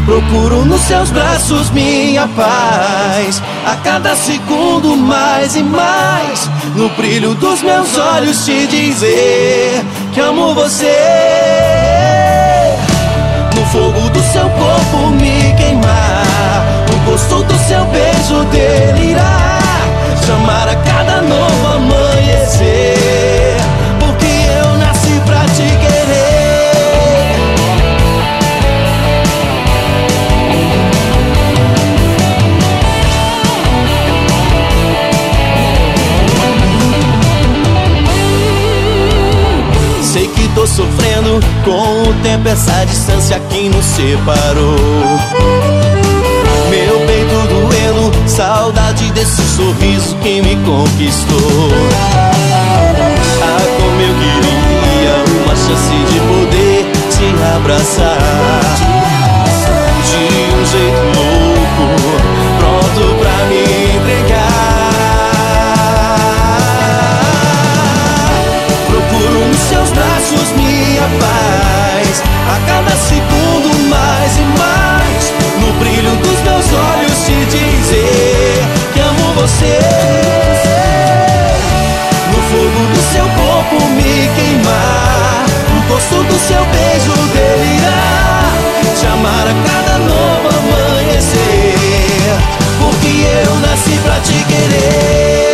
Procuro nos seus braços minha paz, a cada segundo mais e mais. No brilho dos meus olhos te dizer que amo você. No fogo do seu corpo me queimar, no gosto do seu beijo delirar. Chamar a cada novo amanhecer, porque eu nasci pra te querer. Sei que tô sofrendo com o tempo, essa distância que nos separou. Meu peito doendo, saudade desse sorriso que me conquistou. Ah, como eu queria uma chance de poder te abraçar, de um jeito louco, pronto pra me entregar. Procuro nos seus braços minha paz, a cada segundo mais e mais. No brilho dos meus olhos te dizer que amo você. No fogo do seu corpo me queimar, no gosto do seu beijo delirar. Te amar a cada novo amanhecer, porque eu nasci pra te querer.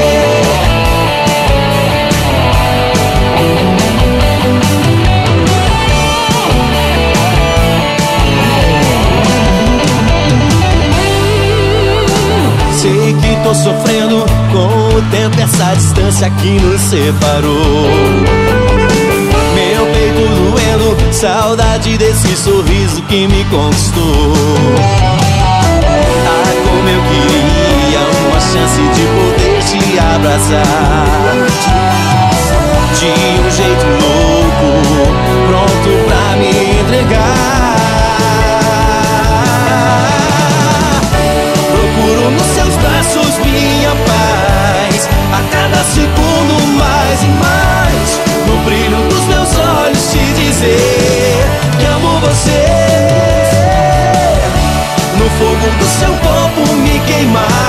Sei que tô sofrendo com o tempo, essa distância que nos separou. Meu peito doendo, saudade desse sorriso que me conquistou. Ah, como eu queria uma chance de poder te abraçar, de um jeito louco, pronto pra me entregar. Procuro nos seus braços minha paz, a cada segundo mais e mais. No brilho dos meus olhos te dizer que amo você. No fogo do seu corpo me queimar,